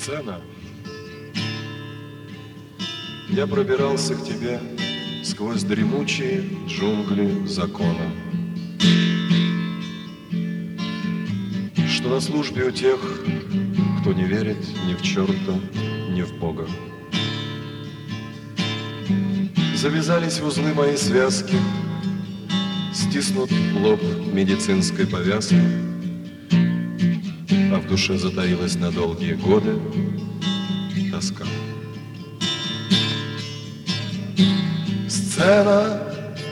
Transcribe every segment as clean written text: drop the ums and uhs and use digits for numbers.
Сцена. Я пробирался к тебе сквозь дремучие джунгли закона, что на службе у тех, кто не верит ни в черта, ни в Бога. Завязались в узлы мои связки, стиснут лоб медицинской повязкой, а в душе затаилась на долгие годы тоска. Сцена,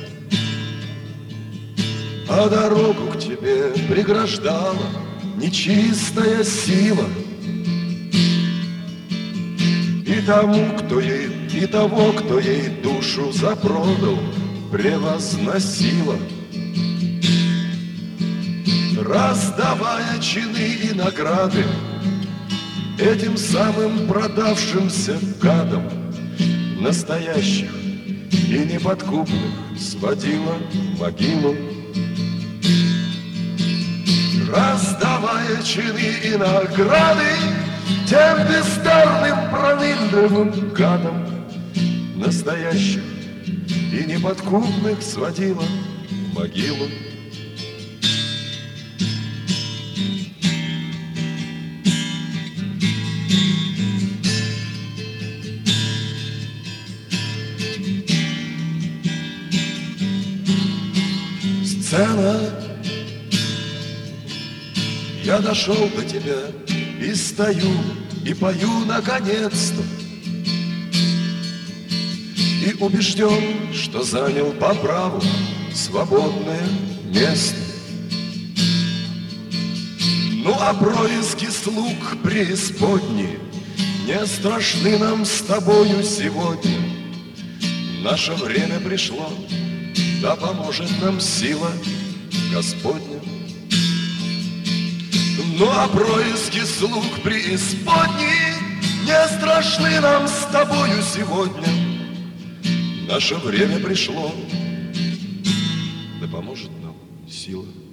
а дорогу к тебе преграждала нечистая сила. И тому, кто ей, и того, кто ей душу запродал, превозносила, раздавая чины и награды этим самым продавшимся гадам, настоящих и неподкупных сводила в могилу. Раздавая чины и награды тем бездарным пронырливым гадам, настоящих и неподкупных сводила в могилу. Сцена, я дошел до тебя и стою, и пою наконец-то, и убежден, что занял по праву свободное место. Ну а происки слуг преисподней не страшны нам с тобою сегодня. Наше время пришло, да поможет нам сила Господня. Ну а происки слуг преисподней не страшны нам с тобою сегодня. Наше время пришло, да поможет нам сила